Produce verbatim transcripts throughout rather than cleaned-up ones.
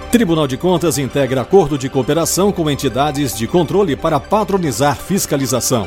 Tribunal de Contas integra acordo de cooperação com entidades de controle para padronizar fiscalização.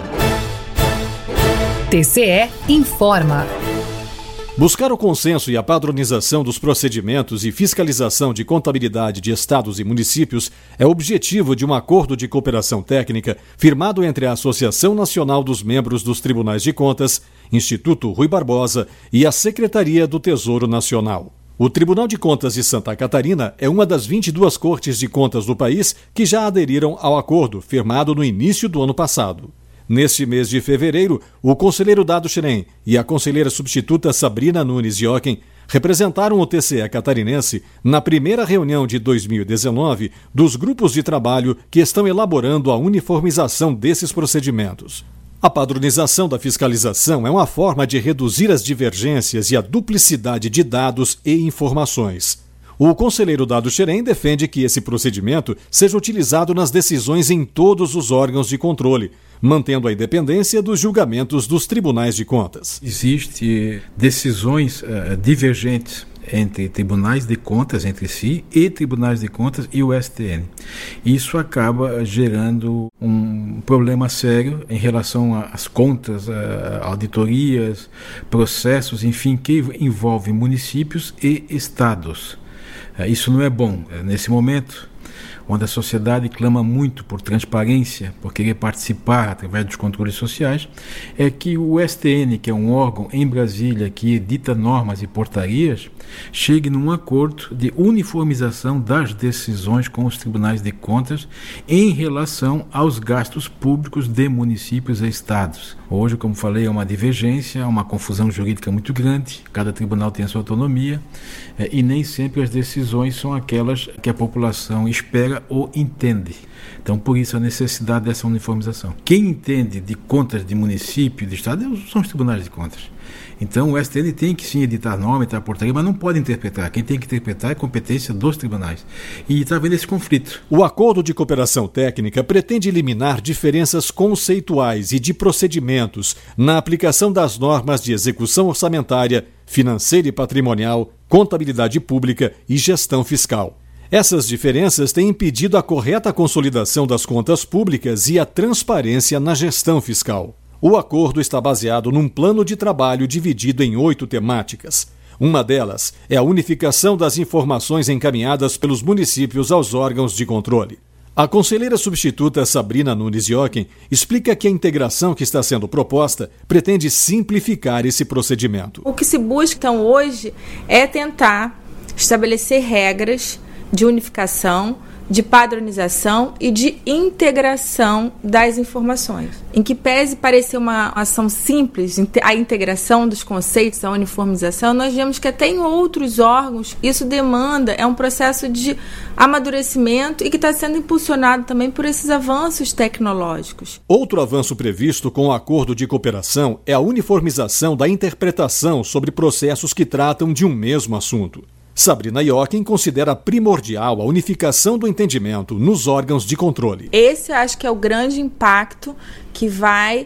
T C E informa. Buscar o consenso e a padronização dos procedimentos e fiscalização de contabilidade de estados e municípios é objetivo de um acordo de cooperação técnica firmado entre a Associação Nacional dos Membros dos Tribunais de Contas, Instituto Rui Barbosa e a Secretaria do Tesouro Nacional. O Tribunal de Contas de Santa Catarina é uma das vinte e duas cortes de contas do país que já aderiram ao acordo, firmado no início do ano passado. Neste mês de fevereiro, o conselheiro Dado Xerém e a conselheira substituta Sabrina Nunes Jochen representaram o T C E catarinense na primeira reunião de dois mil e dezenove dos grupos de trabalho que estão elaborando a uniformização desses procedimentos. A padronização da fiscalização é uma forma de reduzir as divergências e a duplicidade de dados e informações. O conselheiro Dado Xerém defende que esse procedimento seja utilizado nas decisões em todos os órgãos de controle, mantendo a independência dos julgamentos dos tribunais de contas. Existem decisões uh, divergentes entre tribunais de contas entre si e tribunais de contas e o S T N. Isso acaba gerando um problema sério em relação às contas, a auditorias, processos, enfim, que envolvem municípios e estados. Isso não é bom. Nesse momento, onde a sociedade clama muito por transparência, por querer participar através dos controles sociais, é que o S T N, que é um órgão em Brasília que edita normas e portarias, chegue num acordo de uniformização das decisões com os tribunais de contas em relação aos gastos públicos de municípios e estados. Hoje, como falei, é uma divergência, uma confusão jurídica muito grande, cada tribunal tem a sua autonomia e nem sempre as decisões são aquelas que a população espera ou entende. Então, por isso a necessidade dessa uniformização. Quem entende de contas de município e de estado são os tribunais de contas. Então, o S T N tem que sim editar norma, editar portaria, mas não pode interpretar. Quem tem que interpretar é a competência dos tribunais. E está havendo esse conflito. O acordo de cooperação técnica pretende eliminar diferenças conceituais e de procedimentos na aplicação das normas de execução orçamentária, financeira e patrimonial, contabilidade pública e gestão fiscal. Essas diferenças têm impedido a correta consolidação das contas públicas e a transparência na gestão fiscal. O acordo está baseado num plano de trabalho dividido em oito temáticas. Uma delas é a unificação das informações encaminhadas pelos municípios aos órgãos de controle. A conselheira substituta Sabrina Nunes Jochen explica que a integração que está sendo proposta pretende simplificar esse procedimento. O que se busca então hoje é tentar estabelecer regras de unificação, de padronização e de integração das informações. Em que pese parecer uma ação simples, a integração dos conceitos, a uniformização, nós vemos que até em outros órgãos isso demanda, é um processo de amadurecimento e que está sendo impulsionado também por esses avanços tecnológicos. Outro avanço previsto com o acordo de cooperação é a uniformização da interpretação sobre processos que tratam de um mesmo assunto. Sabrina Jochen considera primordial a unificação do entendimento nos órgãos de controle. Esse eu acho que é o grande impacto que vai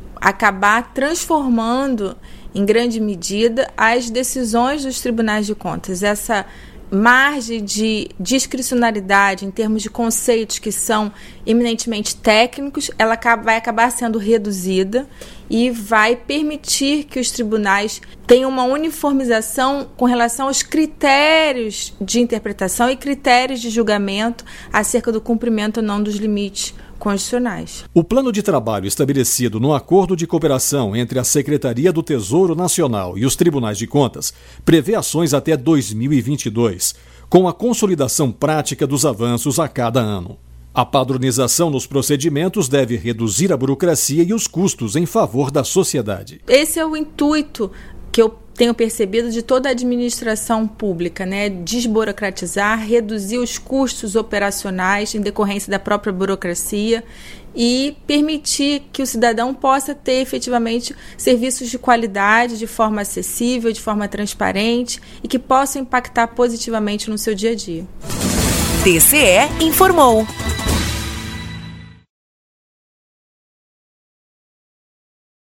acabar transformando, em grande medida, as decisões dos tribunais de contas. Essa margem de discricionariedade em termos de conceitos que são eminentemente técnicos, ela vai acabar sendo reduzida e vai permitir que os tribunais tenham uma uniformização com relação aos critérios de interpretação e critérios de julgamento acerca do cumprimento ou não dos limites constitucionais. O plano de trabalho estabelecido no acordo de cooperação entre a Secretaria do Tesouro Nacional e os Tribunais de Contas prevê ações até dois mil e vinte e dois, com a consolidação prática dos avanços a cada ano. A padronização nos procedimentos deve reduzir a burocracia e os custos em favor da sociedade. Esse é o intuito que eu tenho percebido de toda a administração pública, né? Desburocratizar, reduzir os custos operacionais em decorrência da própria burocracia e permitir que o cidadão possa ter efetivamente serviços de qualidade, de forma acessível, de forma transparente e que possam impactar positivamente no seu dia a dia. T C E informou.